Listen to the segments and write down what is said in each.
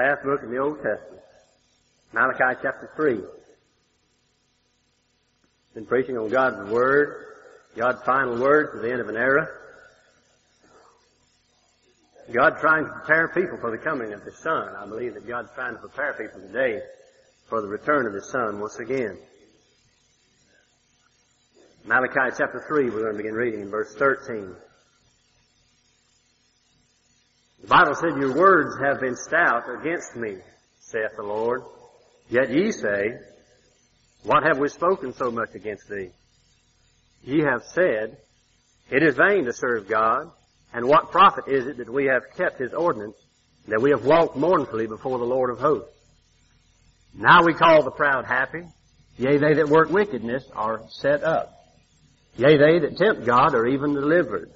last book in the Old Testament, Malachi chapter 3. Been preaching on God's Word, God's final word to the end of an era. God trying to prepare people for the coming of His Son. I believe that God's trying to prepare people today for the return of His Son once again. Malachi chapter 3, we're going to begin reading in verse 13. The Bible said, "Your words have been stout against me, saith the Lord. Yet ye say, What have we spoken so much against thee? Ye have said, It is vain to serve God, and what profit is it that we have kept His ordinance, that we have walked mournfully before the Lord of hosts? Now we call the proud happy, yea, they that work wickedness are set up. Yea, they that tempt God are even delivered.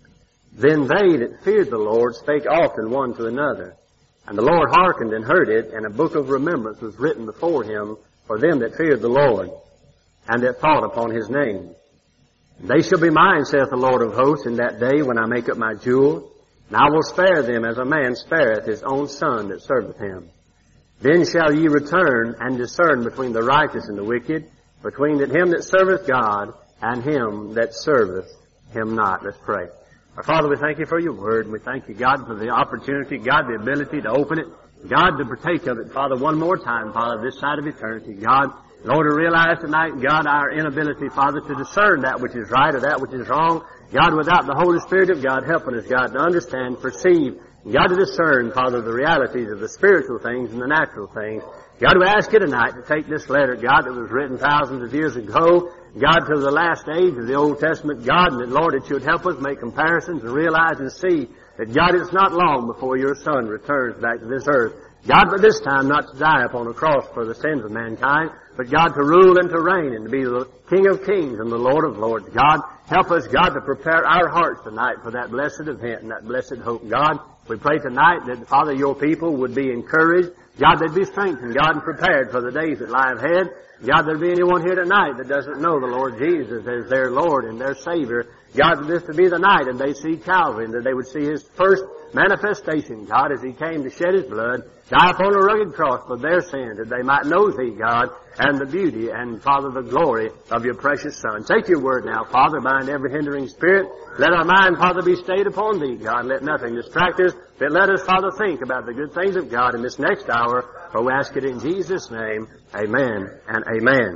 Then they that feared the Lord spake often one to another. And the Lord hearkened and heard it, and a book of remembrance was written before Him for them that feared the Lord, and that thought upon His name. They shall be mine, saith the Lord of hosts, in that day when I make up my jewels, and I will spare them as a man spareth his own son that serveth him. Then shall ye return and discern between the righteous and the wicked, between him that serveth God and him that serveth Him not." Let's pray. Our Father, we thank You for Your Word, and we thank You, God, for the opportunity, God, the ability to open it, God, to partake of it, Father, one more time, Father, this side of eternity. God, Lord, to realize tonight, God, our inability, Father, to discern that which is right or that which is wrong. God, without the Holy Spirit of God helping us, God, to understand, perceive, God, to discern, Father, the realities of the spiritual things and the natural things. God, we ask You tonight to take this letter, God, that was written thousands of years ago, God, to the last age of the Old Testament, God, and that, Lord, that You would help us make comparisons and realize and see that, God, it's not long before Your Son returns back to this earth. God, but this time not to die upon a cross for the sins of mankind, but God, to rule and to reign and to be the King of kings and the Lord of lords. God, help us, God, to prepare our hearts tonight for that blessed event and that blessed hope. God, we pray tonight that, Father, Your people would be encouraged. God, they'd be strengthened, God, and prepared for the days that lie ahead. God, there'd be anyone here tonight that doesn't know the Lord Jesus as their Lord and their Savior. God, that this would be the night and they see Calvary and that they would see His first manifestation, God, as He came to shed His blood, die upon a rugged cross for their sins, that they might know Thee, God, and the beauty and, Father, the glory of Your precious Son. Take Your word now, Father, bind every hindering spirit. Let our mind, Father, be stayed upon Thee, God. Let nothing distract us, but let us, Father, think about the good things of God in this next hour, for we ask it in Jesus' name. Amen and amen.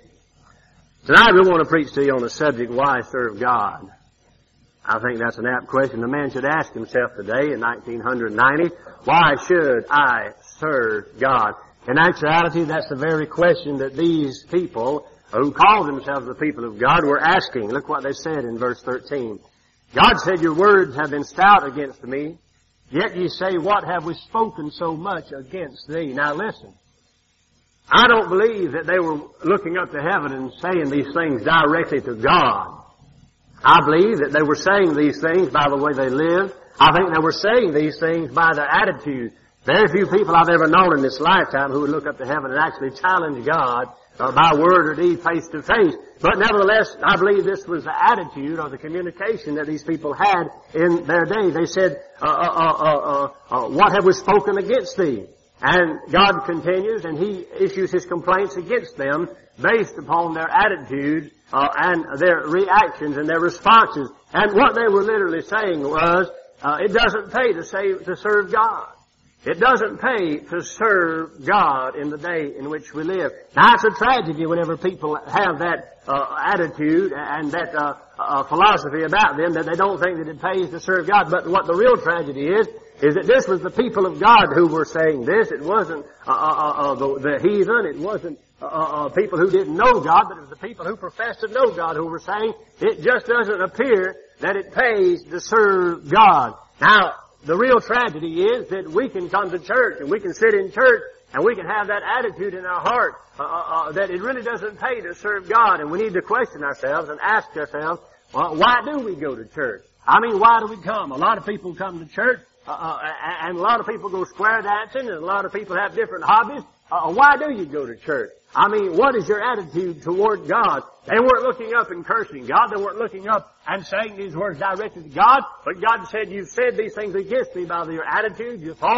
Tonight we want to preach to you on the subject, why serve God? I think that's an apt question a man should ask himself today in 1990. Why should I serve God? In actuality, that's the very question that these people who call themselves the people of God were asking. Look what they said in verse 13. God said, "Your words have been stout against me, yet ye say, What have we spoken so much against thee?" Now listen. I don't believe that they were looking up to heaven and saying these things directly to God. I believe that they were saying these things by the way they lived. I think they were saying these things by their attitude. Very few people I've ever known in this lifetime who would look up to heaven and actually challenge God by word or deed face to face. But nevertheless, I believe this was the attitude or the communication that these people had in their day. They said, what have we spoken against thee? And God continues and He issues His complaints against them based upon their attitude and their reactions and their responses. And what they were literally saying was, it doesn't pay to serve God. It doesn't pay to serve God in the day in which we live. Now, it's a tragedy whenever people have that attitude and that philosophy about them that they don't think that it pays to serve God. But what the real tragedy is that this was the people of God who were saying this. It wasn't the heathen. It wasn't people who didn't know God, but it was the people who professed to know God who were saying it just doesn't appear that it pays to serve God. Now, the real tragedy is that we can come to church and we can sit in church and we can have that attitude in our heart that it really doesn't pay to serve God, and we need to question ourselves and ask ourselves, well, why do we go to church? I mean, why do we come? A lot of people come to church and a lot of people go square dancing and a lot of people have different hobbies. Why do you go to church? I mean, what is your attitude toward God? They weren't looking up and cursing God. They weren't looking up and saying these words directly to God. But God said, you've said these things against me by your attitude, your thoughts,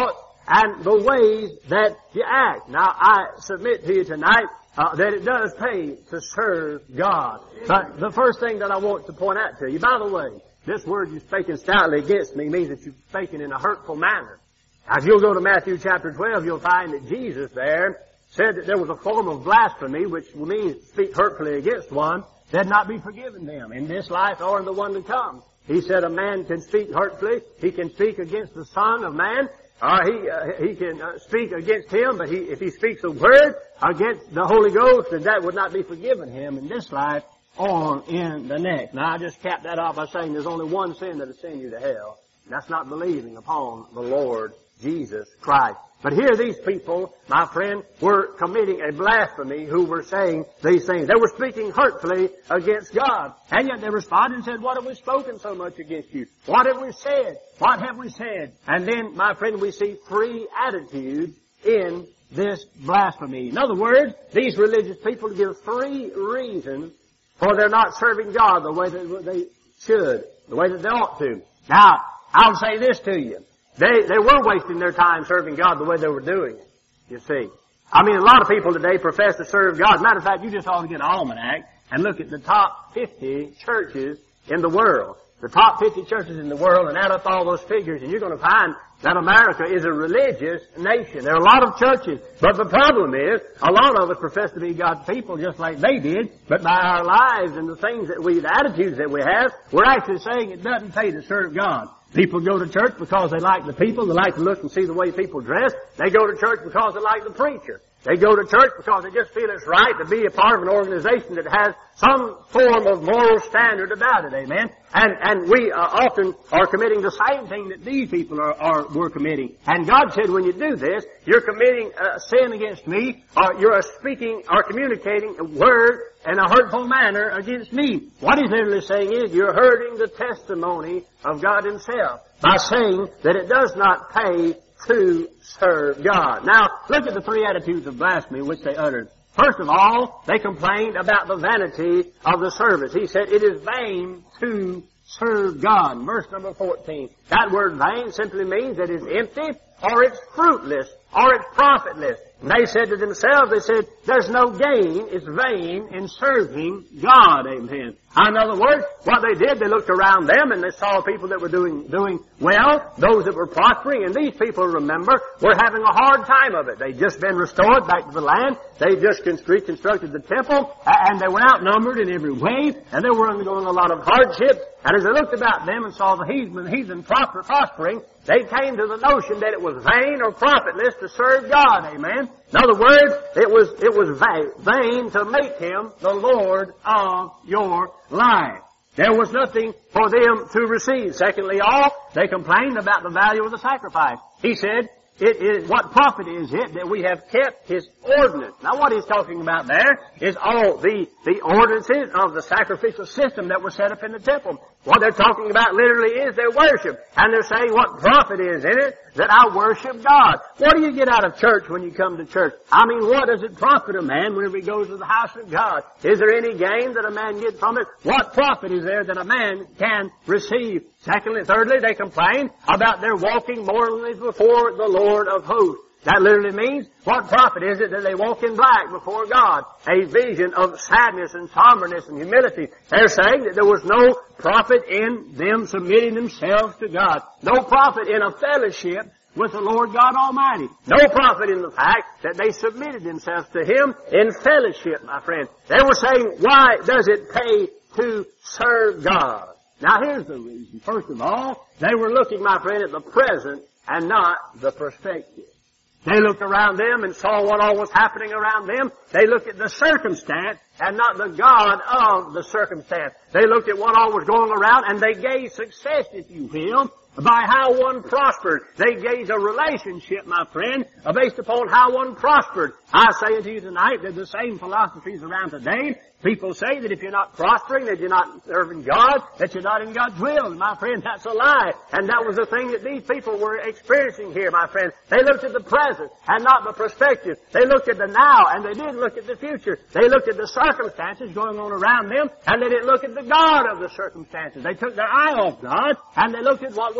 and the ways that you act. Now, I submit to you tonight that it does pay to serve God. But the first thing that I want to point out to you, by the way, this word you're speaking stoutly against me means that you're speaking in a hurtful manner. Now, if you'll go to Matthew chapter 12, you'll find that Jesus there said that there was a form of blasphemy, which means speak hurtfully against one, that not be forgiven them in this life or in the one to come. He said a man can speak hurtfully. He can speak against the Son of Man, or he can speak against him, but if he speaks a word against the Holy Ghost, then that would not be forgiven him in this life or in the next. Now, I just capped that off by saying there's only one sin that will send you to hell, and that's not believing upon the Lord Jesus Christ. But here these people, my friend, were committing a blasphemy who were saying these things. They were speaking hurtfully against God. And yet they responded and said, what have we spoken so much against you? What have we said? What have we said? And then, my friend, we see three attitudes in this blasphemy. In other words, these religious people give three reasons for their not serving God the way that they should, the way that they ought to. Now, I'll say this to you. They were wasting their time serving God the way they were doing it, you see. I mean, a lot of people today profess to serve God. As a matter of fact, you just ought to get an almanac and look at the top 50 churches in the world. The top 50 churches in the world, and add up all those figures, and you're going to find that America is a religious nation. There are a lot of churches, but the problem is, a lot of us profess to be God's people just like they did, but by our lives and the things that the attitudes that we have, we're actually saying it doesn't pay to serve God. People go to church because they like the people. They like to look and see the way people dress. They go to church because they like the preacher. They go to church because they just feel it's right to be a part of an organization that has some form of moral standard about it. Amen. And we often are committing the same thing that these people were committing. And God said, when you do this, you're committing sin against me, or you're speaking or communicating a word in a hurtful manner against me. What he's literally saying is, you're hurting the testimony of God himself by saying that it does not pay to serve God. Now, look at the three attitudes of blasphemy which they uttered. First of all, they complained about the vanity of the service. He said, it is vain to serve God. Verse number 14. That word vain simply means that it's empty, or it's fruitless, or it's profitless. And they said to themselves, they said, there's no gain, it's vain in serving God. Amen. In other words, what they did, they looked around them and they saw people that were doing well, those that were prospering, and these people, remember, were having a hard time of it. They'd just been restored back to the land. They just reconstructed the temple, and they were outnumbered in every way, and they were undergoing a lot of hardships. And as they looked about them and saw the heathen prospering, they came to the notion that it was vain or profitless to serve God. Amen. In other words, it was vain to make Him the Lord of your life. There was nothing for them to receive. Secondly, they complained about the value of the sacrifice. He said, what profit is it that we have kept His ordinance? Now what he's talking about there is all the ordinances of the sacrificial system that were set up in the temple. What they're talking about literally is their worship. And they're saying what profit is in it that I worship God. What do you get out of church when you come to church? I mean, what does it profit a man whenever he goes to the house of God? Is there any gain that a man gets from it? What profit is there that a man can receive? Secondly, thirdly, they complain about their walking mournfully before the Lord of hosts. That literally means, what profit is it that they walk in black before God? A vision of sadness and somberness and humility. They're saying that there was no profit in them submitting themselves to God. No profit in a fellowship with the Lord God Almighty. No profit in the fact that they submitted themselves to Him in fellowship, my friend. They were saying, why does it pay to serve God? Now here's the reason. First of all, they were looking, my friend, at the present and not the perspective. They looked around them and saw what all was happening around them. They looked at the circumstance and not the God of the circumstance. They looked at what all was going around and they gauged success, if you will, by how one prospered. They gauged a relationship, my friend, based upon how one prospered. I say unto you tonight that the same philosophies around today. People say that if you're not prospering, that you're not serving God, that you're not in God's will. And my friend, that's a lie. And that was the thing that these people were experiencing here, my friend. They looked at the present and not the perspective. They looked at the now and they didn't look at the future. They looked at the circumstances going on around them and they didn't look at the God of the circumstances. They took their eye off God and they looked at what was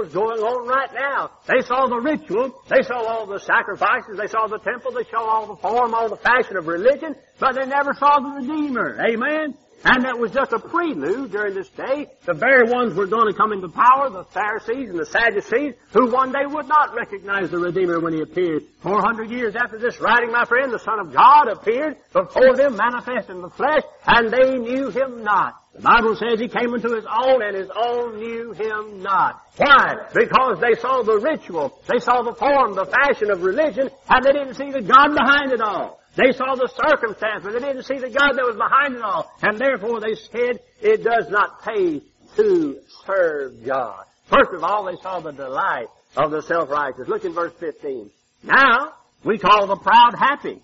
was going on right now. They saw the ritual. They saw all the sacrifices. They saw the temple. They saw all the form, all the fashion of religion. But they never saw the Redeemer. Amen? And that was just a prelude during this day. The very ones who were going to come into power, the Pharisees and the Sadducees, who one day would not recognize the Redeemer when He appeared. 400 years after this writing, my friend, the Son of God appeared before them, manifest in the flesh, and they knew Him not. The Bible says He came unto His own, and His own knew Him not. Why? Because they saw the ritual, they saw the form, the fashion of religion, and they didn't see the God behind it all. They saw the circumstance, but they didn't see the God that was behind it all. And therefore they said, it does not pay to serve God. First of all, they saw the delight of the self-righteous. Look in verse 15. Now, we call the proud happy.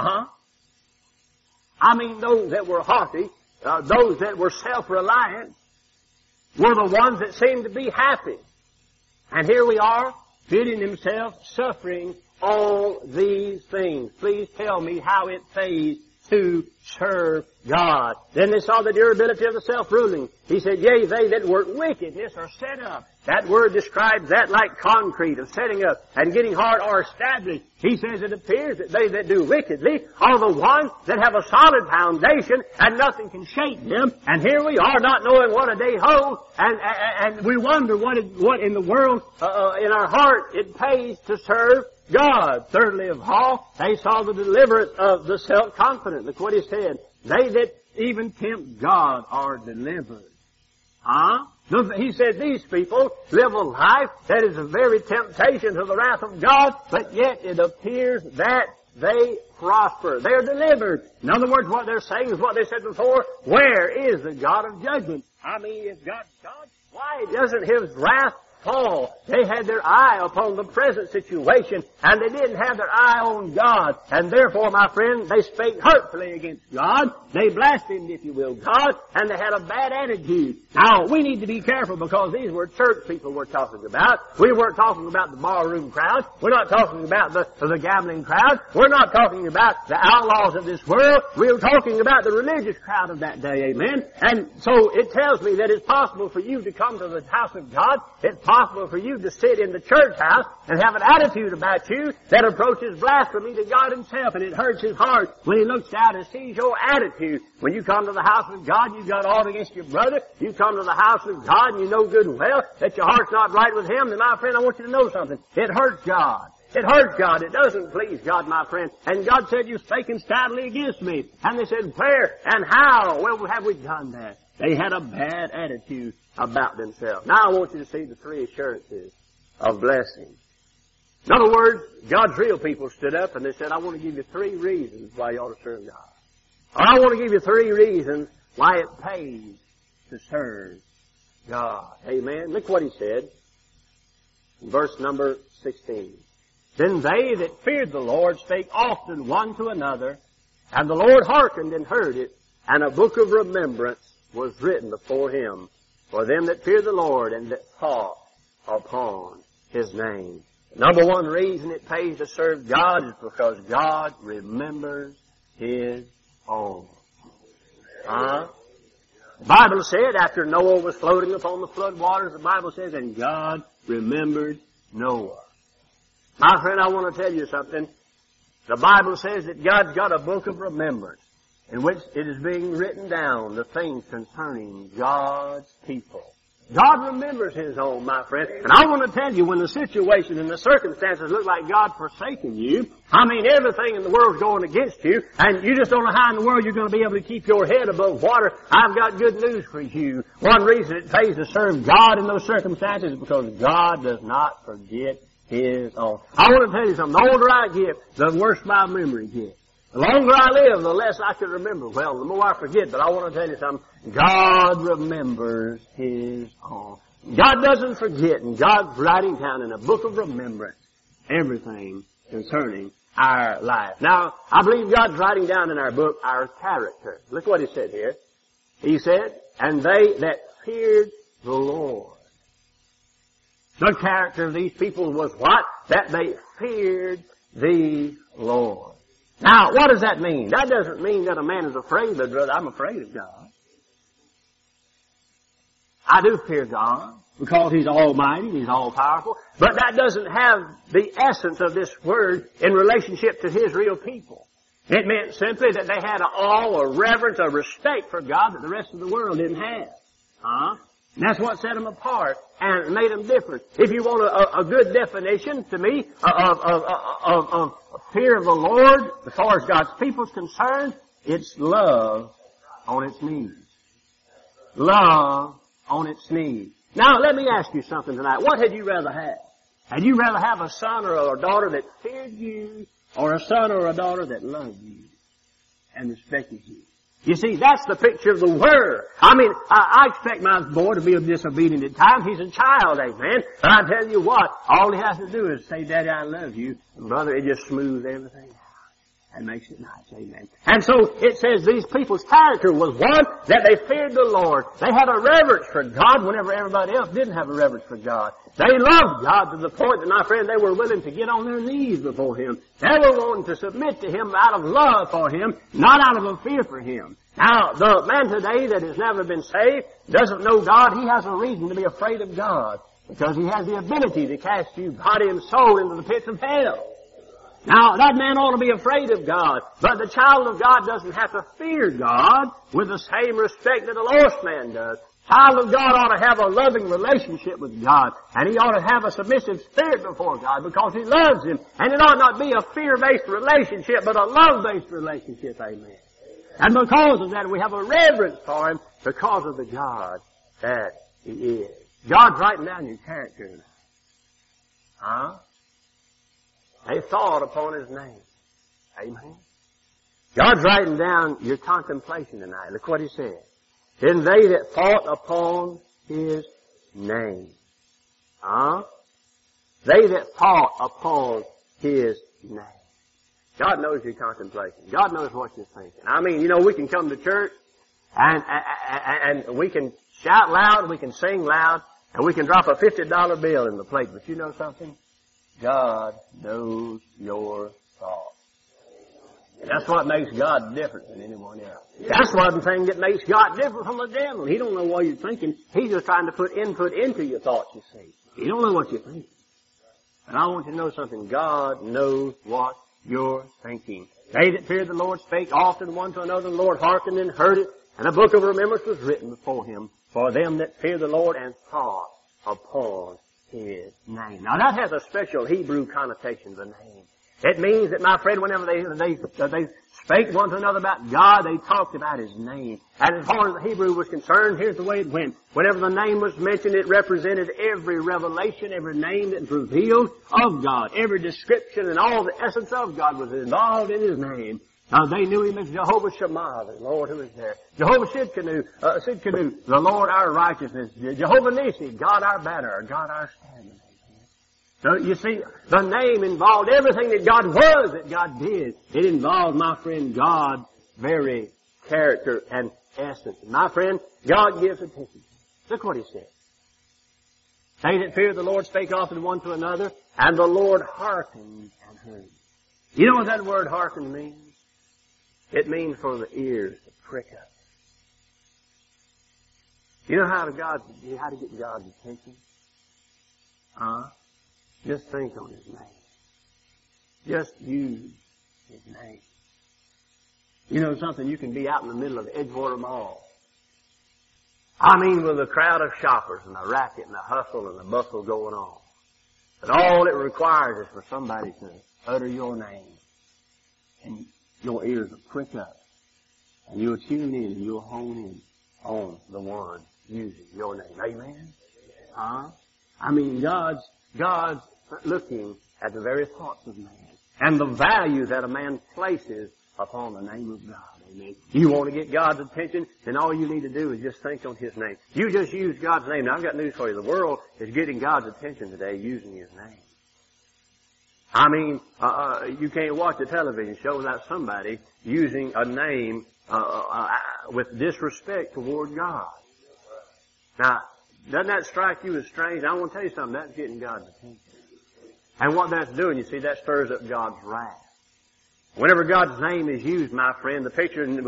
I mean, those that were haughty, those that were self-reliant, were the ones that seemed to be happy. And here we are, fitting themselves, suffering all these things. Please tell me how it pays to serve God. Then they saw the durability of the self-ruling. He said, yea, they that work wickedness are set up. That word describes that like concrete of setting up and getting hard or established. He says it appears that they that do wickedly are the ones that have a solid foundation and nothing can shake them. And here we are not knowing what a day holds, and we wonder what in the world, in our heart, it pays to serve God. Thirdly of all, they saw the deliverance of the self-confident. Look what He said. They that even tempt God are delivered. He said these people live a life that is a very temptation to the wrath of God, but yet it appears that they prosper. They are delivered. In other words, what they're saying is what they said before. Where is the God of judgment? I mean, if God's God, why doesn't His wrath fall? They had their eye upon the present situation, and they didn't have their eye on God. And therefore, my friend, they spake hurtfully against God. They blasphemed, if you will, God, and they had a bad attitude. Now, we need to be careful because these were church people we're talking about. We weren't talking about the barroom crowd. We're not talking about the gambling crowd. We're not talking about the outlaws of this world. We're talking about the religious crowd of that day, amen? And so it tells me that it's possible for you to come to the house of God. It's possible for you to sit in the church house and have an attitude about you that approaches blasphemy to God Himself, and it hurts His heart when He looks down and sees your attitude. When you come to the house of God, you've got aught against your brother. You come to the house of God and you know good and well that your heart's not right with Him, then my friend, I want you to know something. It hurts God. It hurts God. It doesn't please God, my friend. And God said, you've spoken stoutly against me. And they said, where and how? Well, have we done that? They had a bad attitude about themselves. Now I want you to see the three assurances of blessing. In other words, God's real people stood up and they said, I want to give you 3 reasons why you ought to serve God. Or I want to give you 3 reasons why it pays to serve God. Amen. Look what He said in verse number 16. Then they that feared the Lord spake often one to another, and the Lord hearkened and heard it, and a book of remembrance was written before Him for them that fear the Lord and that thought upon His name. Number one reason it pays to serve God is because God remembers His own. The Bible said after Noah was floating upon the flood waters, the Bible says, and God remembered Noah. My friend, I want to tell you something. The Bible says that God's got a book of remembrance in which it is being written down, the things concerning God's people. God remembers His own, my friend. And I want to tell you, when the situation and the circumstances look like God forsaken you, I mean, everything in the world's going against you, and you just don't know how in the world you're going to be able to keep your head above water, I've got good news for you. One reason it pays to serve God in those circumstances is because God does not forget His own. I want to tell you something. The older I get, the worse my memory gets. The longer I live, the less I can remember. Well, the more I forget, but I want to tell you something. God remembers His own. God doesn't forget, and God's writing down in a book of remembrance everything concerning our life. Now, I believe God's writing down in our book our character. Look what He said here. He said, and they that feared the Lord. The character of these people was what? That they feared the Lord. Now, what does that mean? That doesn't mean that a man is afraid, but brother, I'm afraid of God. I do fear God. because He's almighty, He's all-powerful. But that doesn't have the essence of this word in relationship to His real people. It meant simply that they had an awe, a reverence, a respect for God that the rest of the world didn't have. And that's what set them apart and made them different. If you want a good definition to me of fear of the Lord as far as God's people is concerned, it's love on its knees. Love on its knees. Now, let me ask you something tonight. What had you rather have? Had you rather have a son or a daughter that feared you, or a son or a daughter that loved you and respected you? You see, that's the picture of the Word. I mean, I expect my boy to be disobedient at times. He's a child, amen. But I tell you what, all he has to do is say, Daddy, I love you. And brother, it just smooths everything out and makes it nice, amen. And so it says these people's character was one, that they feared the Lord. They had a reverence for God whenever everybody else didn't have a reverence for God. They loved God to the point that, my friend, they were willing to get on their knees before Him. They were wanting to submit to Him out of love for Him, not out of a fear for Him. Now, the man today that has never been saved, doesn't know God, he has a reason to be afraid of God, because he has the ability to cast you body and soul into the pits of hell. Now, that man ought to be afraid of God, but the child of God doesn't have to fear God with the same respect that a lost man does. Child of God ought to have a loving relationship with God, and he ought to have a submissive spirit before God because he loves Him. And it ought not be a fear-based relationship, but a love-based relationship, amen. And because of that, we have a reverence for Him because of the God that He is. God's writing down your character now. They thought upon His name. Amen. God's writing down your contemplation tonight. Look what He said. Then they that thought upon His name. They that thought upon His name. God knows your contemplation. God knows what you're thinking. I mean, you know, we can come to church and we can shout loud, we can sing loud, and we can drop a $50 bill in the plate. But you know something? God knows your thoughts. And that's what makes God different than anyone else. That's one thing that makes God different from the devil. He don't know what you're thinking. He's just trying to put input into your thoughts, you see. He don't know what you're thinking. And I want you to know something. God knows what you're thinking. They that feared the Lord spake often one to another. The Lord hearkened and heard it. And a book of remembrance was written before Him for them that fear the Lord and thought upon His name. Now that has a special Hebrew connotation, the name. It means that, my friend, whenever they spake one to another about God, they talked about His name. And as far as the Hebrew was concerned, here's the way it went. Whenever the name was mentioned, it represented every revelation, every name that was revealed of God. Every description and all the essence of God was involved in His name. Now they knew Him as Jehovah Shammah, the Lord who is there. Jehovah Sidkenu, the Lord our righteousness. Jehovah Nissi, God our banner, God our standing. So you see, the name involved everything that God was, that God did. It involved, my friend, God's very character and essence. And my friend, God gives attention. Look what He said. They that fear the Lord spake often one to another, and the Lord hearkened and heard. You know what that word hearken means? It means for the ears to prick up. You know how to get God's attention? Just think on His name. Just use His name. You know something? You can be out in the middle of Edgewater Mall. I mean, with a crowd of shoppers and a racket and a hustle and a bustle going on. But all it requires is for somebody to utter your name. And your ears will prick up. And you'll tune in and you'll hone in on the one using your name. Amen? I mean, God's looking at the very thoughts of man and the value that a man places upon the name of God. Amen. You want to get God's attention, then all you need to do is just think on His name. You just use God's name. Now, I've got news for you. The world is getting God's attention today using His name. I mean, you can't watch a television show without somebody using a name with disrespect toward God. Now, doesn't that strike you as strange? I want to tell you something. That's getting God's attention. And what that's doing, you see, that stirs up God's wrath. Whenever God's name is used, my friend, the picture, without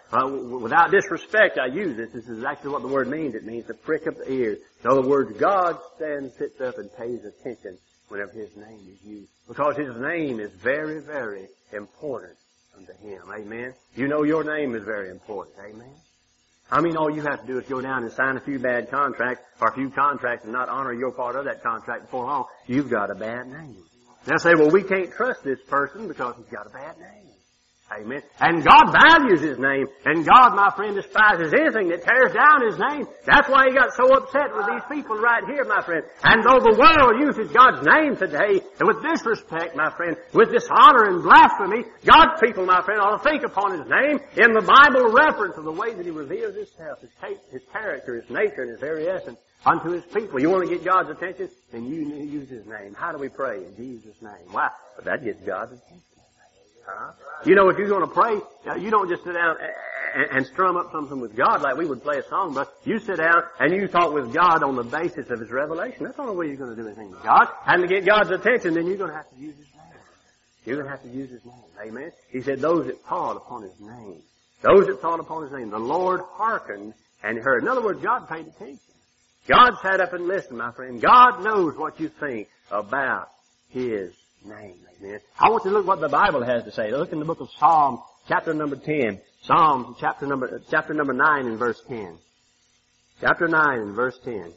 without disrespect, I use this. This is exactly what the word means. It means to prick up the ears. In other words, God sits up and pays attention whenever His name is used. Because His name is very, very important unto Him. Amen? You know your name is very important. Amen? I mean, all you have to do is go down and sign a few bad contracts or a few contracts and not honor your part of that contract before long. You've got a bad name. They'll say, well, we can't trust this person because he's got a bad name. Amen. And God values His name. And God, my friend, despises anything that tears down His name. That's why He got so upset with these people right here, my friend. And though the world uses God's name today, and with disrespect, my friend, with dishonor and blasphemy, God's people, my friend, ought to think upon His name in the Bible reference of the way that He reveals Himself, His character, His nature, and His very essence unto His people. You want to get God's attention? Then you use His name. How do we pray? In Jesus' name. Why? But that gets God's attention. You know, if you're going to pray, you don't just sit down and strum up something with God like we would play a song, but you sit down and you talk with God on the basis of His revelation. That's the only way you're going to do anything with God. And to get God's attention, then you're going to have to use His name. You're going to have to use His name. Amen? He said, those that thought upon His name. Those that thought upon His name. The Lord hearkened and heard. In other words, God paid attention. God sat up and listened, my friend. God knows what you think about His name. Amen. I want you to look what the Bible has to say. Look in the book of Psalm, chapter number 10. Psalm, chapter number 9 and verse 10. Chapter 9 and verse 10.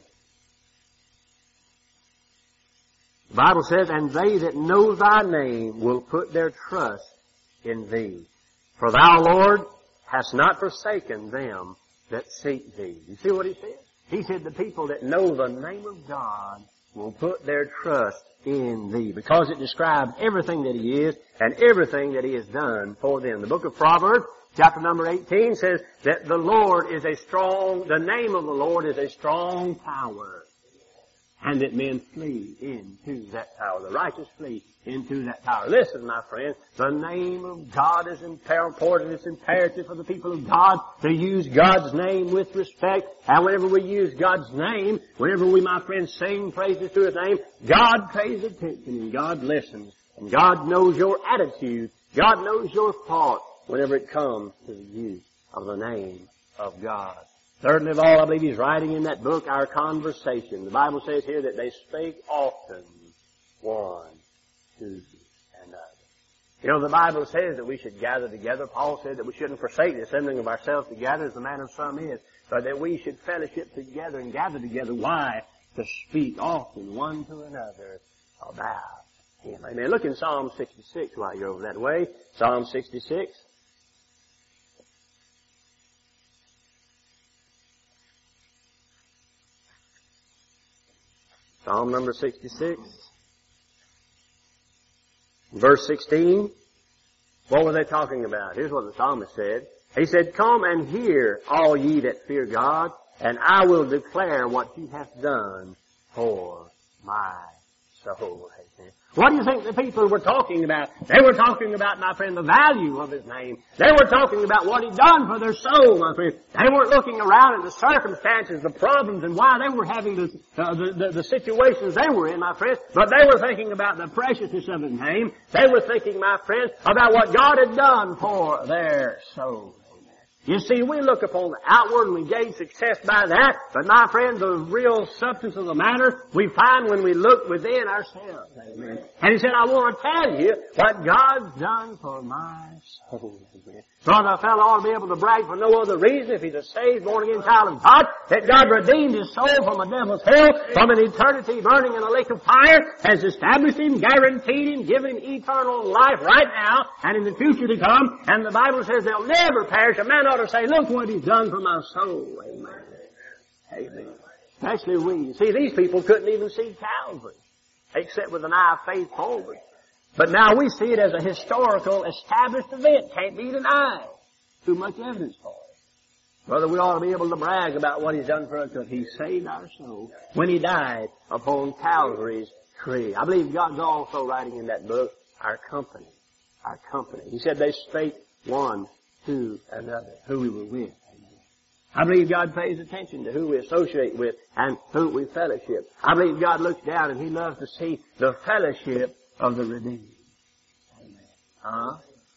The Bible says, and they that know Thy name will put their trust in Thee. For Thou, Lord, hast not forsaken them that seek Thee. You see what He said? He said the people that know the name of God will put their trust in Thee, because it describes everything that He is and everything that He has done for them. The book of Proverbs, chapter number 18, says that the name of the Lord is a strong tower, and that men flee into that tower. The righteous flee into that tower. Listen, my friend, the name of God is important. It's imperative for the people of God to use God's name with respect. And whenever we use God's name, whenever we, my friend, sing praises to His name, God pays attention and God listens. And God knows your attitude. God knows your thought whenever it comes to the use of the name of God. Thirdly of all, I believe He's writing in that book our conversation. The Bible says here that they spake often one to another. You know, the Bible says that we should gather together. Paul said that we shouldn't forsake the assembling of ourselves together as the manner of some is, but that we should fellowship together and gather together. Why? To speak often one to another about Him. Amen. Look in Psalm 66 while you're over that way. Psalm 66. Psalm number 66. Verse 16. What were they talking about? Here's what the psalmist said. He said, come and hear, all ye that fear God, and I will declare what He hath done for my soul. Amen. What do you think the people were talking about? They were talking about, my friend, the value of His name. They were talking about what He'd done for their soul, my friend. They weren't looking around at the circumstances, the problems, and why they were having the situations they were in, my friend. But they were thinking about the preciousness of His name. They were thinking, my friend, about what God had done for their soul. You see, we look upon the outward and we gauge success by that, but my friend, the real substance of the matter we find when we look within ourselves. Amen. And He said, I want to tell you what God's done for my soul. Amen. Brother, a fellow ought to be able to brag for no other reason if he's a saved, born-again child of God, that God redeemed his soul from a devil's hell, from an eternity burning in a lake of fire, has established him, guaranteed him, given him eternal life right now and in the future to come. And the Bible says they'll never perish. A man ought to say, look what He's done for my soul. Amen. Amen. Especially we. See, these people couldn't even see Calvary, except with an eye of faith forward. But now we see it as a historical, established event. Can't be denied. Too much evidence for it. Brother, we ought to be able to brag about what He's done for us because He saved our soul when He died upon Calvary's tree. I believe God's also writing in that book our company. Our company. He said they spake one to another, who we were with. I believe God pays attention to who we associate with and who we fellowship. I believe God looks down and He loves to see the fellowship of the redeemed. Amen.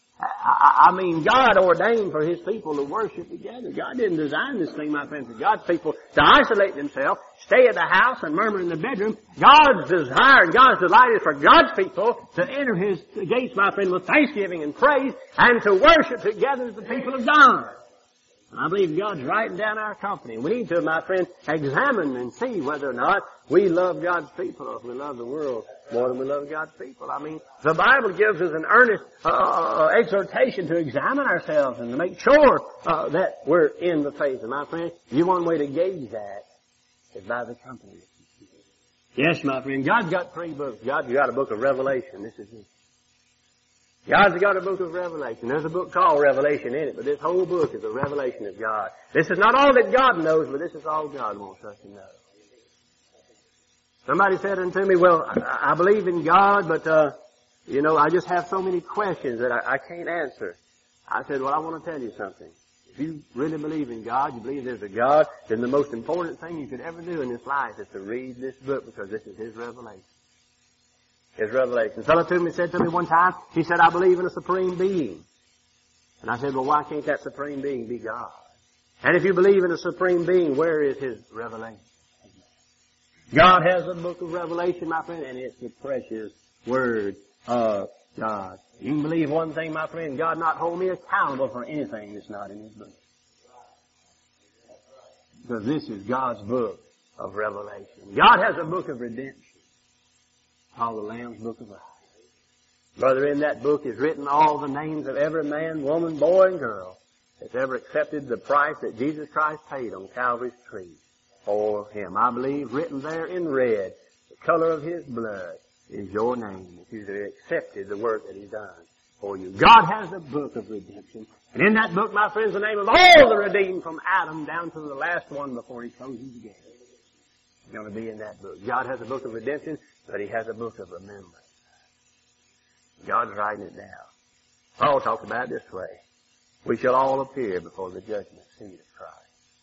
I mean, God ordained for His people to worship together. God didn't design this thing, my friend, for God's people to isolate themselves, stay at the house and murmur in the bedroom. God's desire and God's delight is for God's people to enter His gates, my friend, with thanksgiving and praise and to worship together as the people of God. And I believe God's writing down our company. We need to, my friend, examine and see whether or not we love God's people or if we love the world more than we love God's people. I mean, the Bible gives us an earnest exhortation to examine ourselves and to make sure that we're in the faith. And my friend, one way to gauge that is by the company. Yes, my friend, God's got 3 books. God's got a book of Revelation. This is it. God's got a book of Revelation. There's a book called Revelation in it, but this whole book is a revelation of God. This is not all that God knows, but this is all God wants us to know. Somebody said unto me, well, I believe in God, but, I just have so many questions that I can't answer. I said, well, I want to tell you something. If you really believe in God, you believe there's a God, then the most important thing you could ever do in this life is to read this book because this is His revelation. His revelation. A fellow said to me one time, he said, I believe in a supreme being. And I said, well, why can't that supreme being be God? And if you believe in a supreme being, where is His revelation? God has a book of Revelation, my friend, and it's the precious Word of God. You can believe one thing, my friend, God not hold me accountable for anything that's not in His book. Because this is God's book of Revelation. God has a book of redemption called the Lamb's Book of Life. Brother, in that book is written all the names of every man, woman, boy, and girl that's ever accepted the price that Jesus Christ paid on Calvary's tree for him. I believe written there in red, the color of His blood is your name if you've accepted the work that He's done for you. God has a book of redemption. And in that book, my friends, the name of all the redeemed from Adam down to the last one before He closes again is going to be in that book. God has a book of redemption, but He has a book of remembrance. God's writing it down. Paul talks about it this way. We shall all appear before the judgment seat of Christ.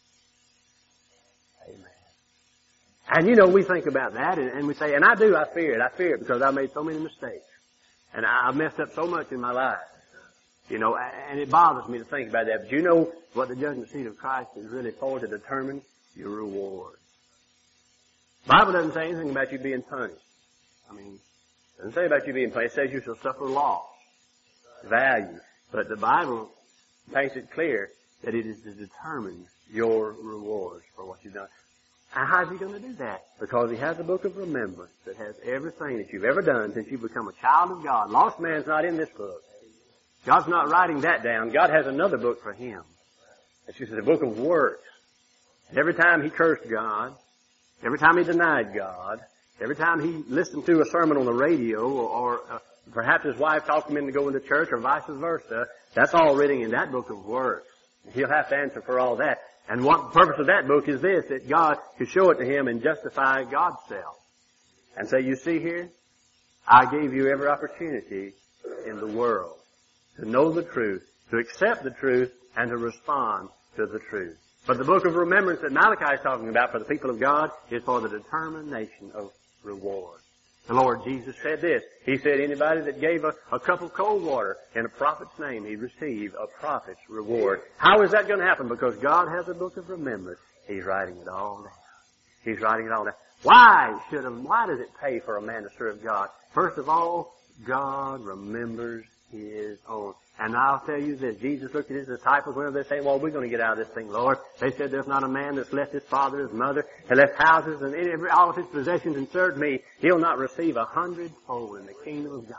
Amen. And we think about that and we say, and I fear it. I fear it because I made so many mistakes. And I've messed up so much in my life. And it bothers me to think about that. But you know what the judgment seat of Christ is really for? To determine your reward. The Bible doesn't say anything about you being punished. It doesn't say about you being punished. It says you shall suffer loss, value. But the Bible makes it clear that it is to determine your rewards for what you've done. And how's He going to do that? Because He has a book of remembrance that has everything that you've ever done since you've become a child of God. Lost man's not in this book. God's not writing that down. God has another book for him. It's just a book of works. And every time he cursed God, every time he denied God, every time he listened to a sermon on the radio or perhaps his wife talked him into going to church or vice versa, that's all written in that book of works. He'll have to answer for all that. And what the purpose of that book is this, that God could show it to him and justify God's self. And say, you see here, I gave you every opportunity in the world to know the truth, to accept the truth, and to respond to the truth. But the book of remembrance that Malachi is talking about for the people of God is for the determination of reward. The Lord Jesus said this. He said anybody that gave a cup of cold water in a prophet's name, he'd receive a prophet's reward. How is that going to happen? Because God has a book of remembrance. He's writing it all down. He's writing it all down. Why does it pay for a man to serve God? First of all, God remembers His own. And I'll tell you this, Jesus looked at His disciples whenever they say, well, we're going to get out of this thing, Lord. They said, there's not a man that's left his father, his mother, and left houses and all of his possessions and served me. He'll not receive 100-fold in the kingdom of God.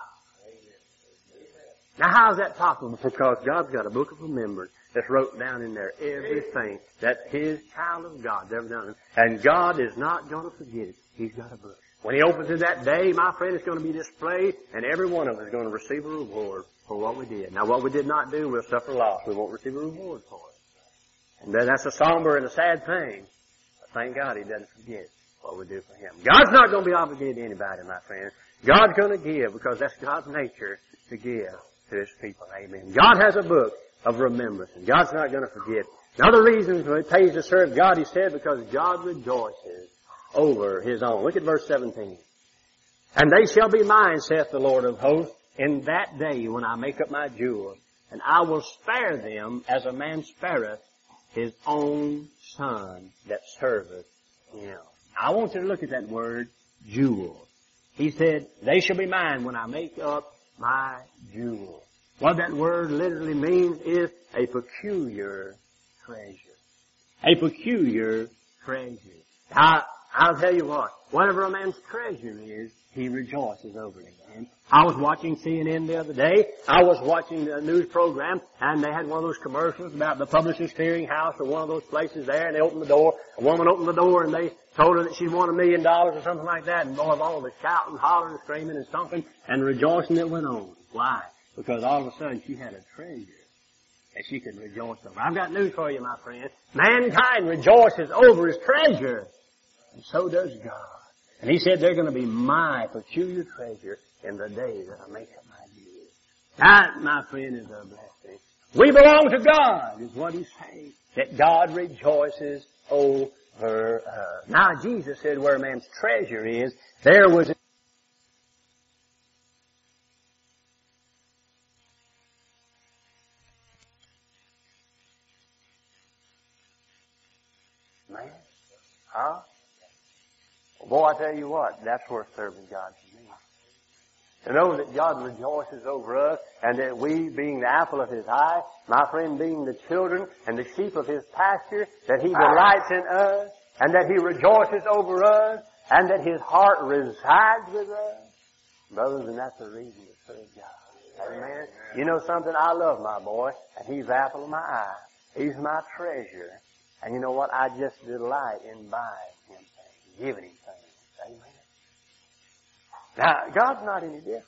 Now, how is that possible? Because God's got a book of remembrance that's wrote down in there everything that His child of God's ever done. And God is not going to forget it. He's got a book. When He opens it that day, my friend, it's going to be displayed, and every one of us is going to receive a reward for what we did. Now, what we did not do, we'll suffer loss. We won't receive a reward for it. And that's a somber and a sad thing. But thank God He doesn't forget what we do for Him. God's not going to be obligated to anybody, my friend. God's going to give because that's God's nature to give to His people. Amen. God has a book of remembrance, and God's not going to forget. Another reason it pays to serve God, He said, because God rejoices over His own. Look at verse 17. And they shall be mine, saith the Lord of hosts, in that day when I make up my jewels and I will spare them as a man spareth his own son that serveth him. I want you to look at that word, jewel. He said, they shall be mine when I make up my jewel. What that word literally means is a peculiar treasure. A peculiar treasure. I'll tell you what, whatever a man's treasure is, he rejoices over it. And I was watching CNN the other day. I was watching a news program, and they had one of those commercials about the Publishers Clearing House or one of those places there, and they opened the door. A woman opened the door, and they told her that she'd won $1 million or something like that, and all the shouting, hollering, screaming, and stomping, and rejoicing that went on. Why? Because all of a sudden she had a treasure that she could rejoice over. I've got news for you, my friend. Mankind rejoices over his treasure, and so does God. And he said, they're going to be my peculiar treasure in the day that I make up my jewel. That, my friend, is a blessing. We belong to God, is what he's saying. That God rejoices over us. Now, Jesus said where a man's treasure is, there was a man. Huh? Boy, I tell you what, that's worth serving God to me. To know that God rejoices over us, and that we, being the apple of His eye, my friend, being the children and the sheep of His pasture, that He delights in us, and that He rejoices over us, and that His heart resides with us. Brothers, and that's the reason to serve God. Amen. You know something? I love my boy, and he's the apple of my eye. He's my treasure. And you know what? I just delight in buying him things, giving him things. Amen. Now, God's not any different.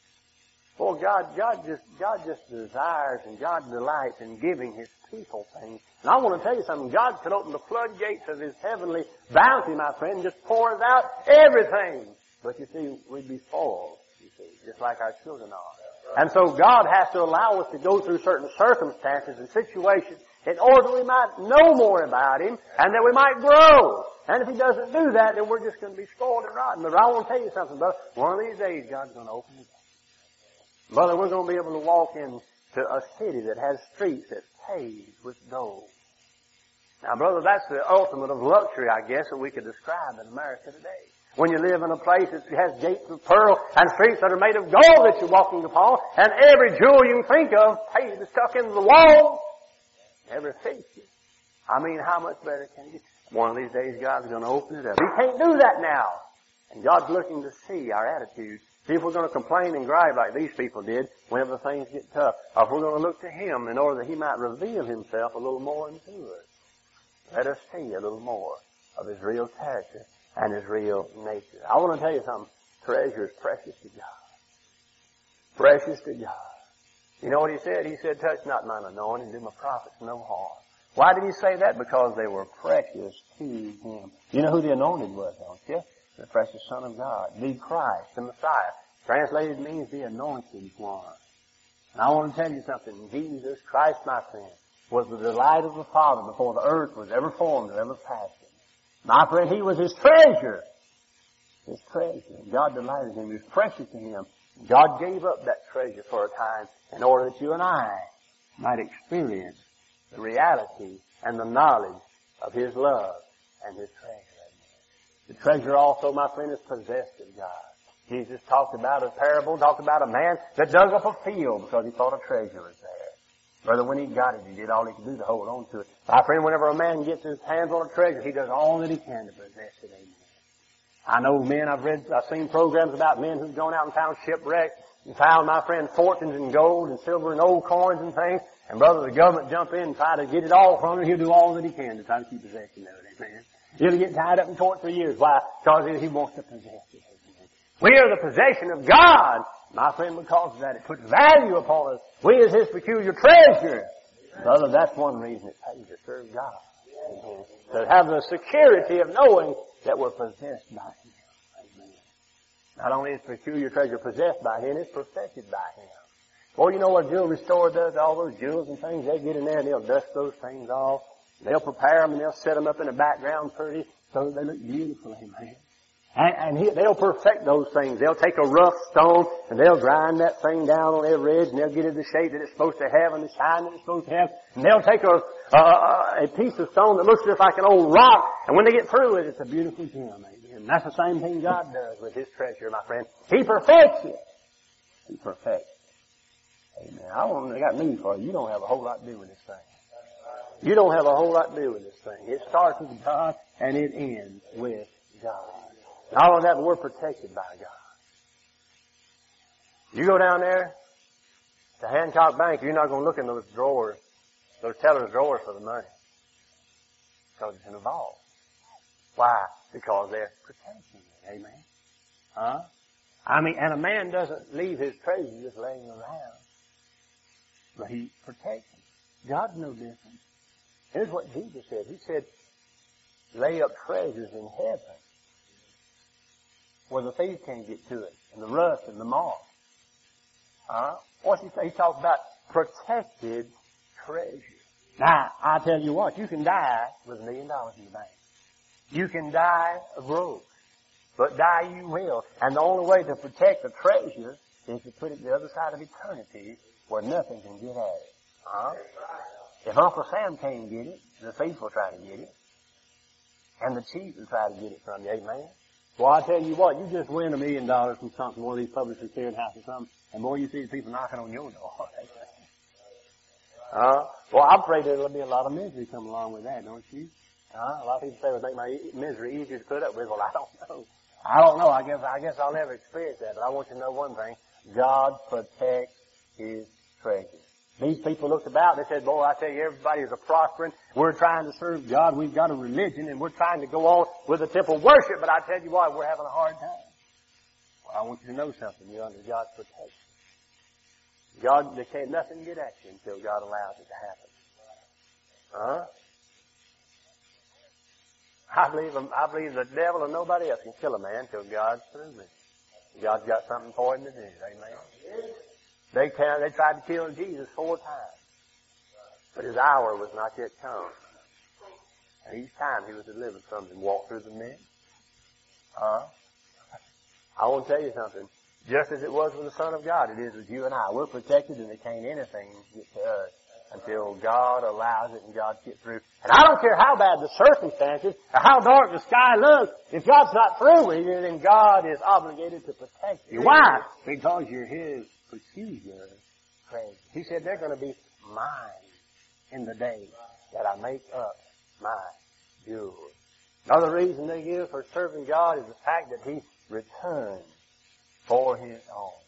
Boy, God just desires and God delights in giving His people things. And I want to tell you something. God could open the floodgates of His heavenly bounty, my friend, and just pour us out everything. But you see, we'd be spoiled, you see, just like our children are. And so God has to allow us to go through certain circumstances and situations in order that we might know more about Him and that we might grow. And if He doesn't do that, then we're just going to be spoiled and rotten. But I want to tell you something, brother. One of these days, God's going to open it up. Brother, we're going to be able to walk into a city that has streets that's paved with gold. Now, brother, that's the ultimate of luxury, I guess, that we could describe in America today. When you live in a place that has gates of pearl and streets that are made of gold that you're walking upon, and every jewel you can think of paved and stuck into the wall, every feature. I mean, how much better can you get? One of these days, God's going to open it up. He can't do that now. And God's looking to see our attitude. See if we're going to complain and gripe like these people did whenever things get tough. Or if we're going to look to Him in order that He might reveal Himself a little more into us. Let us see a little more of His real character and His real nature. I want to tell you something. Treasure is precious to God. Precious to God. You know what He said? He said, touch not mine anointing, do my prophets no harm. Why did He say that? Because they were precious to Him. You know who the anointed was, don't you? The precious Son of God, the Christ, the Messiah. Translated means the anointed one. And I want to tell you something. Jesus Christ, my friend, was the delight of the Father before the earth was ever formed or ever passed. My friend, He was His treasure. His treasure. God delighted in Him. He was precious to Him. God gave up that treasure for a time in order that you and I might experience the reality and the knowledge of His love and His treasure. The treasure also, my friend, is possessed of God. Jesus talked about a parable, talked about a man that dug up a field because he thought a treasure was there. Brother, when he got it, he did all he could do to hold on to it. My friend, whenever a man gets his hands on a treasure, he does all that he can to possess it. Amen. I know men, I've seen programs about men who've gone out and found shipwrecks and found, my friend, fortunes in gold and silver and old coins and things. And brother, the government jump in and try to get it all from him. He'll do all that he can to try to keep possession of it. Amen. He'll get tied up in court for years. Why? Because he wants to possess it. Amen. We are the possession of God. My friend, because of that, it puts value upon us. We as His peculiar treasure. Brother, that's one reason it pays to serve God. Amen. To have the security of knowing that we're possessed by Him. Amen. Not only is peculiar treasure possessed by Him, it's perfected by Him. Well, you know what a jewelry store does? All those jewels and things, they get in there and they'll dust those things off. They'll prepare them and they'll set them up in the background pretty so that they look beautiful. Amen. They'll perfect those things. They'll take a rough stone and they'll grind that thing down on every edge and they'll get it the shape that it's supposed to have and the shine that it's supposed to have. And they'll take a piece of stone that looks just like an old rock, and when they get through it, it's a beautiful gem. Amen. That's the same thing God does with His treasure, my friend. He perfects it. He perfects it. Amen. I got news for you. You don't have a whole lot to do with this thing. You don't have a whole lot to do with this thing. It starts with God and it ends with God. All of that, but we're protected by God. You go down there to Hancock Bank, you're not going to look in those drawers, those teller's drawers for the money. Because it's in a vault. Why? Because they're protecting it. Amen. Huh? And a man doesn't leave his treasure just laying around. But he protects them. God's no different. Here's what Jesus said. He said, lay up treasures in heaven where the thief can't get to it, and the rust and the moth. What's he say? He talks about protected treasure. Now, I tell you what, you can die with $1 million in the bank. You can die broke, but die you will. And the only way to protect the treasure is to put it the other side of eternity where nothing can get at it. If Uncle Sam can't get it, the thief will try to get it. And the cheat will try to get it from you. Amen? Well, I tell you what, you just win $1 million from something, one of these publishers clearing house or something, and boy, you see the people knocking on your door. Well, I pray there'll be a lot of misery come along with that, don't you? A lot of people say it would make my misery easier to put up with. Well, I don't know. I guess I'll never experience that, but I want you to know one thing. God protects His treasure. These people looked about, they said, boy, I tell you, everybody is a prospering. We're trying to serve God. We've got a religion, and we're trying to go on with the temple worship, but I tell you what, we're having a hard time. Well, I want you to know something. You're under God's protection. There can't nothing get at you until God allows it to happen. I believe the devil and nobody else can kill a man until God's through with it. God's got something for him to do. Amen. They tried to kill Jesus 4 times. But His hour was not yet come. And each time He was delivered from them, walked through the midst. I want to tell you something. Just as it was with the Son of God, it is with you and I. We're protected and there can't anything get to us until God allows it and God gets through. And I don't care how bad the circumstances or how dark the sky looks. If God's not through with you, then God is obligated to protect you. Why? Because you're His peculiar treasure. He said they're going to be mine in the day that I make up my jewels. Another reason they give for serving God is the fact that He returns for His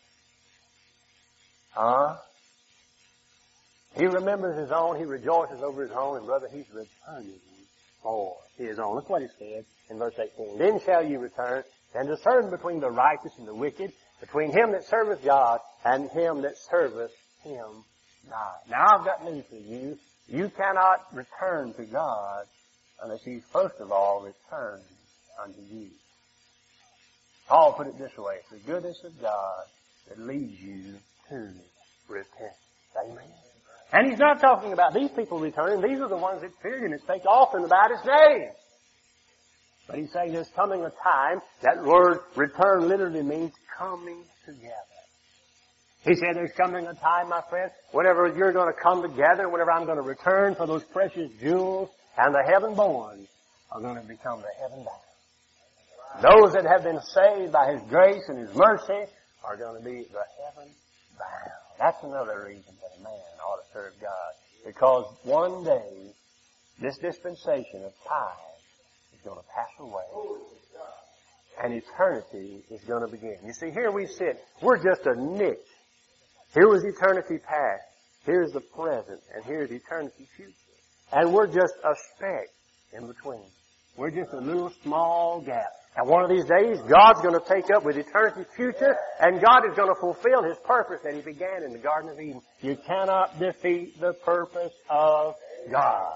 own. He remembers His own. He rejoices over His own. And brother, He's returning for His own. Look what He said in verse 18. Then shall you return and discern between the righteous and the wicked, between him that serveth God and him that serveth Him not. Now I've got news for you. You cannot return to God unless He first of all returns unto you. Paul put it this way. It's the goodness of God that leads you to repent. Amen. And he's not talking about these people returning. These are the ones that feared Him and spake often about His name. But he's saying there's coming a time, that word return literally means coming together. He said there's coming a time, my friend, whenever you're going to come together, whenever I'm going to return for those precious jewels, and the heaven-born are going to become the heaven-bound. Those that have been saved by His grace and His mercy are going to be the heaven-bound. That's another reason that a man ought to serve God. Because one day, this dispensation of time is going to pass away. And eternity is going to begin. You see, here we sit. We're just a niche. Here was eternity past. Here's the present. And here's eternity future. And we're just a speck in between. We're just a little small gap. And one of these days, God's going to take up with eternity future, and God is going to fulfill His purpose that He began in the Garden of Eden. You cannot defeat the purpose of God.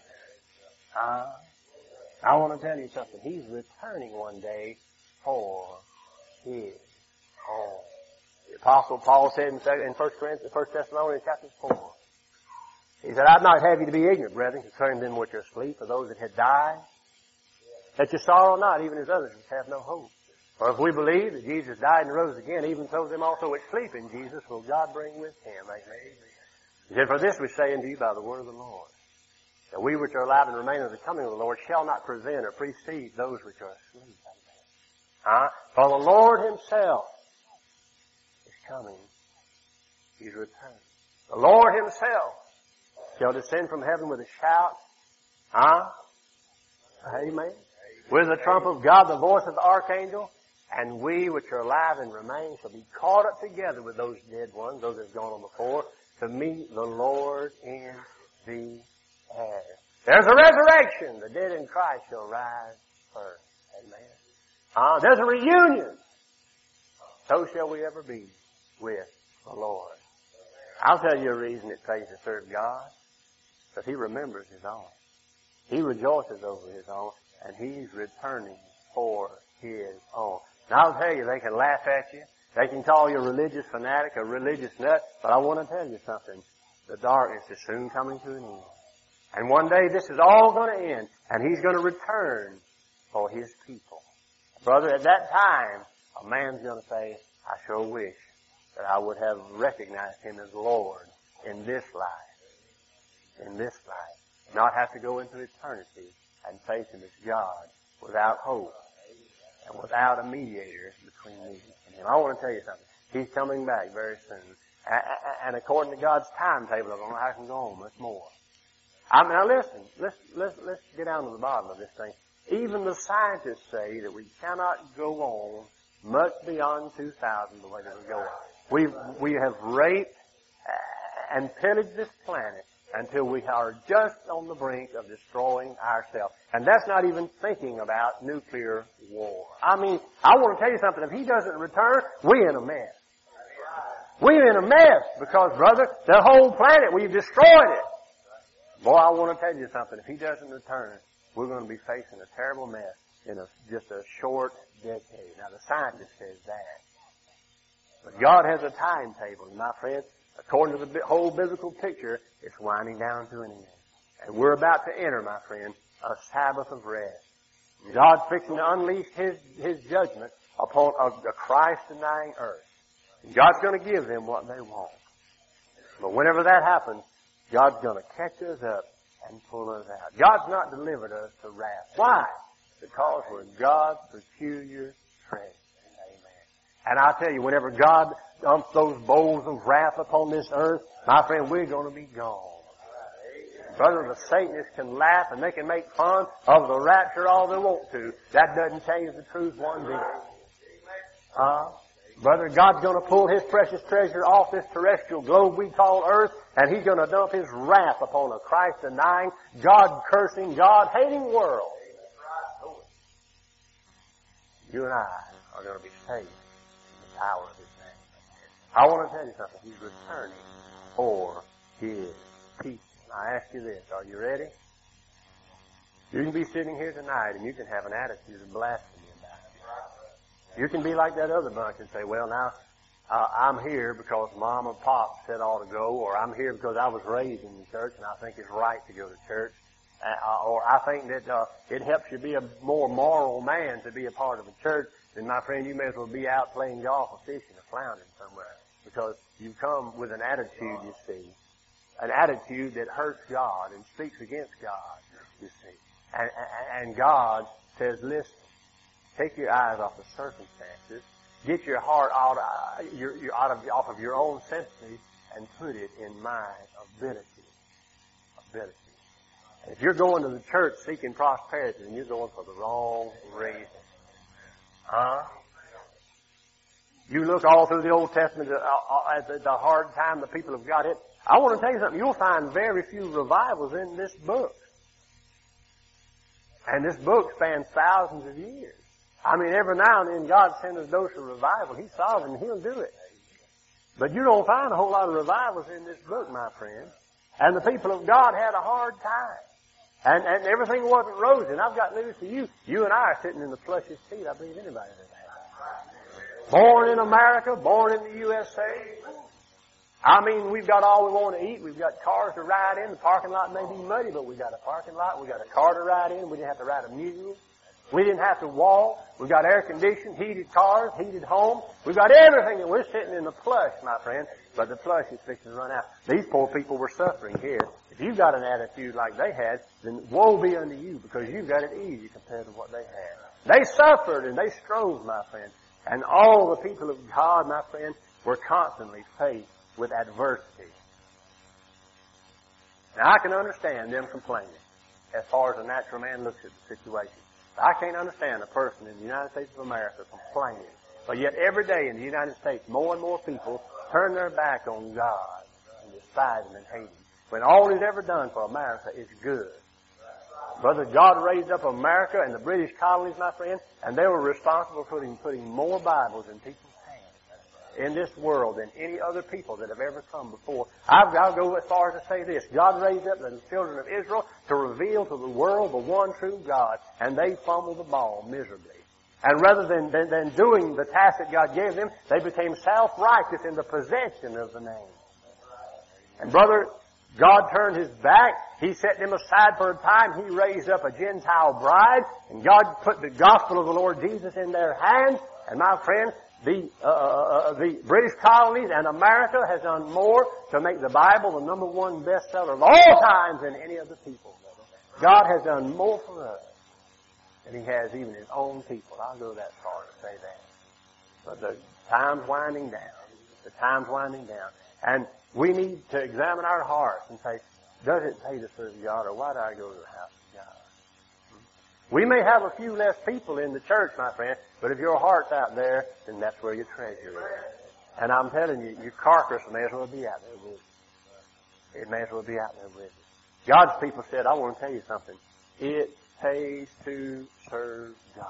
I want to tell you something. He's returning one day for His own. The Apostle Paul said in 1 Thessalonians chapter 4, he said, I'd not have you to be ignorant, brethren, concerning them which are asleep, for those that had died, that you sorrow not, even as others which have no hope. For if we believe that Jesus died and rose again, even so them also which sleep in Jesus will God bring with him. Amen. He said, for this we say unto you by the word of the Lord, that we which are alive and remain of the coming of the Lord shall not prevent or precede those which are asleep. For the Lord himself is coming. He's returning. The Lord himself shall descend from heaven with a shout. Amen. With the trump of God, the voice of the archangel, and we which are alive and remain shall be caught up together with those dead ones, those that have gone on before, to meet the Lord in the air. There's a resurrection. The dead in Christ shall rise first. Amen. There's a reunion. So shall we ever be with the Lord. I'll tell you a reason it pays to serve God. Because he remembers his own. He rejoices over his own. And he's returning for his own. Now I'll tell you, they can laugh at you. They can call you a religious fanatic, a religious nut. But I want to tell you something. The darkness is soon coming to an end. And one day this is all going to end. And he's going to return for his people. Brother, at that time, a man's going to say, I sure wish that I would have recognized him as Lord in this life. In this life. Not have to go into eternity and face him as God without hope and without a mediator between me and him. I want to tell you something. He's coming back very soon. And according to God's timetable, I don't know how it can go on much more. Now listen, let's get down to the bottom of this thing. Even the scientists say that we cannot go on much beyond 2000 the way that we're going. We have raped and pillaged this planet until we are just on the brink of destroying ourselves. And that's not even thinking about nuclear war. I mean, I want to tell you something. If he doesn't return, we're in a mess. We're in a mess because, brother, the whole planet, we've destroyed it. Boy, I want to tell you something. If he doesn't return, we're going to be facing a terrible mess in just a short decade. Now, the scientist says that. But God has a timetable, and my friend, according to the whole biblical picture, it's winding down to an end. And we're about to enter, my friend, a Sabbath of rest. God's fixing to unleash his judgment upon a Christ-denying earth. And God's going to give them what they want. But whenever that happens, God's going to catch us up and pull us out. God's not delivered us to wrath. Why? Because we're God's peculiar treasure. Amen. And I tell you, whenever God dumps those bowls of wrath upon this earth, my friend, we're going to be gone. Brother, the Satanists can laugh and they can make fun of the rapture all they want to. That doesn't change the truth one bit. Brother, God's going to pull his precious treasure off this terrestrial globe we call earth, and he's going to dump his wrath upon a Christ-denying, God-cursing, God-hating world. You and I are going to be saved in the power of his name. I want to tell you something. He's returning for his people. I ask you this. Are you ready? You can be sitting here tonight and you can have an attitude of blasphemy about it. You can be like that other bunch and say, well, now, I'm here because Mom and Pop said I ought to go, or I'm here because I was raised in the church and I think it's right to go to church. Or I think that it helps you be a more moral man to be a part of a church. Then, my friend, you may as well be out playing golf or fishing or floundering somewhere. Because you come with an attitude, you see. An attitude that hurts God and speaks against God, you see. And God says, listen, take your eyes off the circumstances. Get your heart off of your own sympathy and put it in my ability. Ability. If you're going to the church seeking prosperity, then you're going for the wrong reason. You look all through the Old Testament at the hard time the people of God hit. I want to tell you something. You'll find very few revivals in this book. And this book spans thousands of years. I mean, every now and then God sends a dose of revival. He's sovereign. He'll do it. But you don't find a whole lot of revivals in this book, my friend. And the people of God had a hard time. And everything wasn't rosy. And I've got news for you. You and I are sitting in the plushest seat I believe anybody has had. Born in America, born in the USA. I mean, we've got all we want to eat. We've got cars to ride in. The parking lot may be muddy, but we got a parking lot. We got a car to ride in. We didn't have to ride a mule. We didn't have to walk. We got air conditioned, heated cars, heated homes. We've got everything, and we're sitting in the plush, my friend. But the plush is fixing to run out. These poor people were suffering here. If you've got an attitude like they had, then woe be unto you, because you've got it easy compared to what they had. They suffered and they strove, my friend. And all the people of God, my friend, were constantly faced with adversity. Now, I can understand them complaining as far as a natural man looks at the situation. I can't understand a person in the United States of America complaining. But yet every day in the United States, more and more people turn their back on God and despise Him and hate Him, when all He's ever done for America is good. Brother, God raised up America and the British colonies, my friend, and they were responsible for putting more Bibles in people's hands in this world than any other people that have ever come before. I'll go as far as to say this. God raised up the children of Israel to reveal to the world the one true God, and they fumbled the ball miserably. And rather than doing the task that God gave them, they became self-righteous in the possession of the name. And brother, God turned His back. He set them aside for a time. He raised up a Gentile bride, and God put the gospel of the Lord Jesus in their hands. And my friend, the British colonies and America has done more to make the Bible the number one bestseller of all times than any other people. God has done more for us than He has even His own people. I'll go that far to say that. But the time's winding down. The time's winding down. And we need to examine our hearts and say, does it pay to serve God, or why do I go to the house of God? We may have a few less people in the church, my friend, but if your heart's out there, then that's where your treasure is. And I'm telling you, your carcass may as well be out there with you. It may as well be out there with you. God's people said, I want to tell you something. It pays to serve God.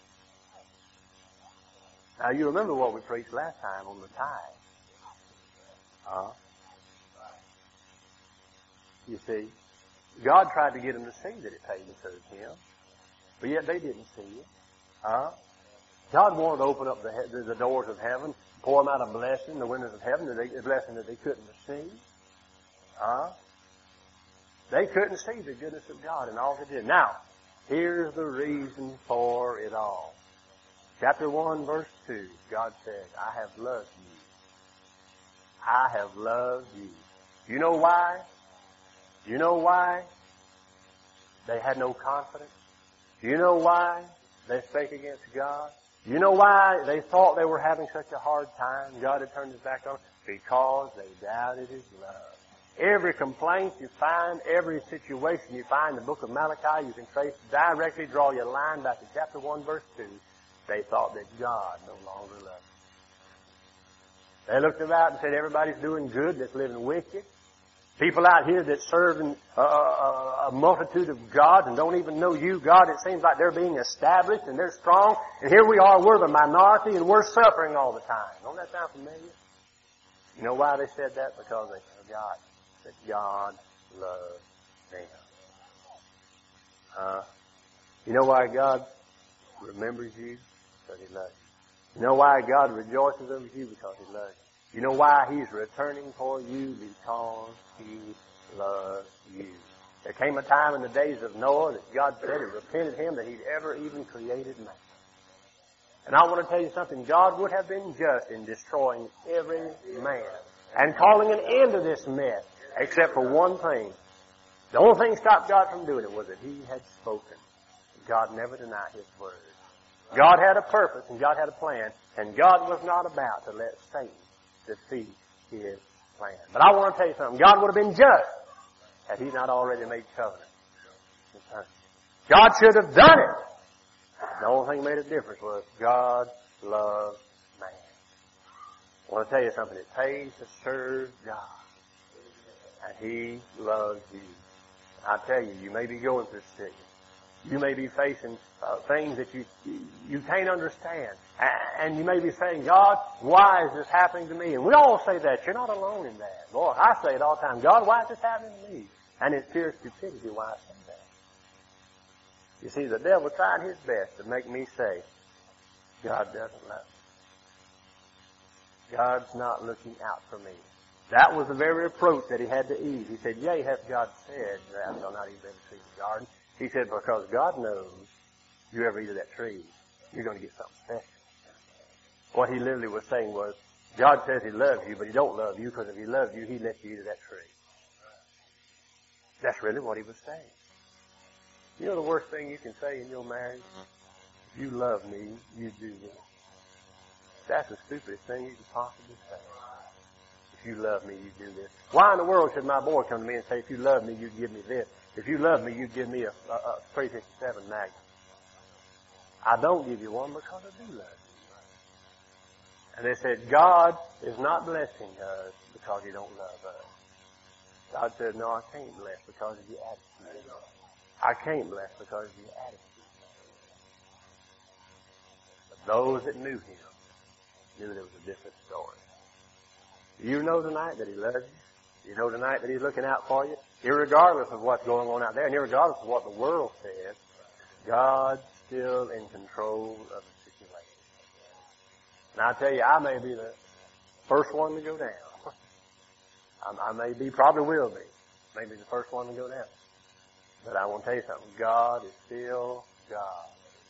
Now, you remember what we preached last time on the tithe. You see, God tried to get them to see that it paid to serve Him, but yet they didn't see it. God wanted to open up the doors of heaven, pour them out a blessing, the windows of heaven, a blessing that they couldn't receive. They couldn't see the goodness of God and all they did. Now, here's the reason for it all. Chapter 1, verse 2, God said, I have loved you. I have loved you. You know why? You know why they had no confidence? Do you know why they spake against God? Do you know why they thought they were having such a hard time? God had turned His back on them? Because they doubted His love. Every complaint you find, every situation you find in the book of Malachi, you can trace directly, draw your line back to chapter 1, verse 2. They thought that God no longer loved them. They looked about and said, everybody's doing good that's living wicked. People out here that serve a multitude of gods and don't even know you, God. It seems like they're being established and they're strong. And here we are, we're the minority and we're suffering all the time. Don't that sound familiar? You know why they said that? Because they forgot that God loves them. You know why God remembers you? Because He loves you. You know why God rejoices over you? Because He loves you. You know why He's returning for you? Because He loves you. There came a time in the days of Noah that God said it repented Him that He'd ever even created man. And I want to tell you something. God would have been just in destroying every man and calling an end to this mess, except for one thing. The only thing that stopped God from doing it was that He had spoken. God never denied His word. God had a purpose and God had a plan, and God was not about to let Satan defeat His plan. But I want to tell you something. God would have been just had He not already made covenant. God should have done it. The only thing that made a difference was God loved man. I want to tell you something. It pays to serve God. And He loves you. I tell you, you may be going through sickness. You may be facing things that you can't understand. And you may be saying, God, why is this happening to me? And we all say that. You're not alone in that. Boy, I say it all the time. God, why is this happening to me? And it's pure stupidity why I say that. You see, the devil tried his best to make me say, God doesn't love me. God's not looking out for me. That was the very approach that he had to Eve. He said, yea, hath God said, thou shalt not eat of every tree of the garden. He said, because God knows you ever eat of that tree, you're going to get something special. What he literally was saying was, God says he loves you, but he don't love you, because if he loved you, he'd let you eat of that tree. That's really what he was saying. You know the worst thing you can say in your marriage? If you love me, you do this. That's the stupidest thing you could possibly say. If you love me, you do this. Why in the world should my boy come to me and say, if you love me, you give me this? If you love me, you give me a 357 Magnum. I don't give you one because I do love you. And they said, God is not blessing us because he don't love us. God said, no, I can't bless because of your attitude. I can't bless because of your attitude. But those that knew him knew there was a different story. Do you know tonight that he loves you? Do you know tonight that he's looking out for you? Irregardless of what's going on out there, and irregardless of what the world says, God's still in control of the situation. And I tell you, I may be the first one to go down. I may be, probably will be, maybe the first one to go down. But I want to tell you something. God is still God.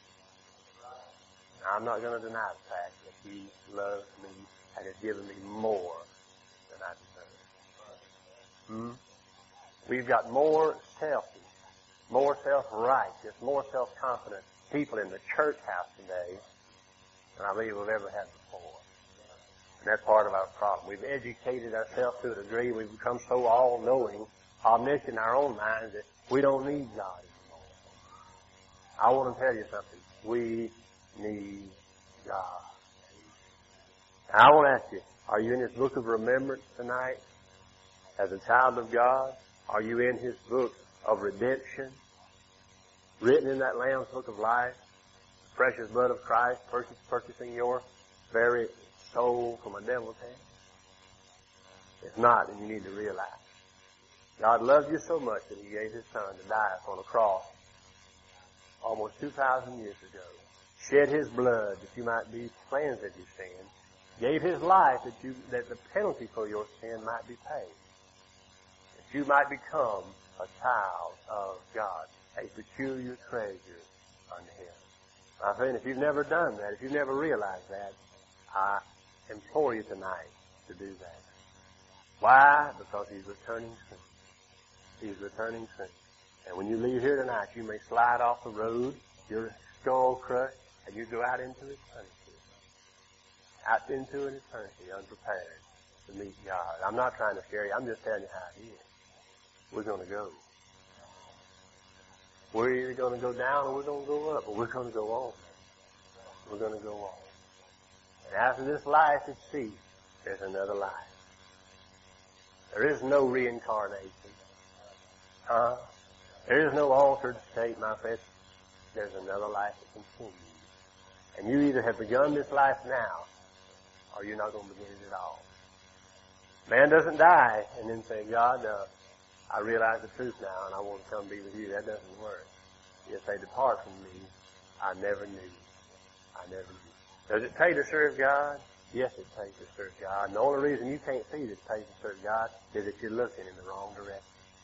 Now, I'm not going to deny the fact that he loves me and has given me more than I deserve. We've got more selfish, more self-righteous, more self-confident people in the church house today than I believe we've ever had before. And that's part of our problem. We've educated ourselves to a degree. We've become so all-knowing, omniscient in our own minds that we don't need God anymore. I want to tell you something. We need God. Now, I want to ask you, are you in his book of remembrance tonight as a child of God? Are you in his book of redemption, written in that Lamb's book of life, the precious blood of Christ, purchasing your very soul from a devil's hand? If not, then you need to realize God loved you so much that he gave his son to die upon a cross almost 2,000 years ago, shed his blood that you might be cleansed of your sin, gave his life that the penalty for your sin might be paid, that you might become a child of God, a peculiar treasure unto him. My friend, if you've never done that, if you've never realized that, I implore you tonight to do that. Why? Because he's returning soon. He's returning soon. And when you leave here tonight, you may slide off the road, your skull crushed, and you go out into eternity. Out into an eternity unprepared to meet God. I'm not trying to scare you. I'm just telling you how it is. We're going to go. We're either going to go down or we're going to go up, but we're going to go on. We're going to go on. And after this life is ceased, there's another life. There is no reincarnation. There is no altered state, my friend. There's another life that continues. And you either have begun this life now, or you're not going to begin it at all. Man doesn't die and then say, God, I realize the truth now, and I want to come be with you. That doesn't work. If they depart from me, I never knew. I never knew. Does it pay to serve God? Yes, it pays to serve God. And the only reason you can't see that it pays to serve God is that you're looking in the wrong direction.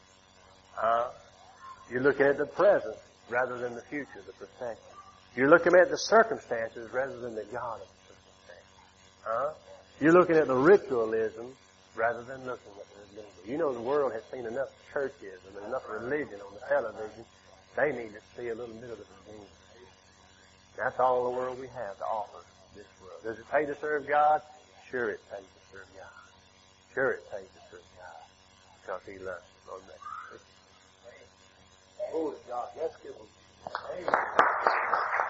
You're looking at the present rather than the future, the perspective. You're looking at the circumstances rather than the God of the circumstances. You're looking at the ritualism rather than looking at the redeemer. You know the world has seen enough churchism and enough religion on the television. They need to see a little bit of the redeemer. That's all the world we have to offer this world. Does it pay to serve God? Sure it pays to serve God. Sure it pays to serve God. Because he loves us. Lord, bless you. Glory to God. Let's give him. Amen.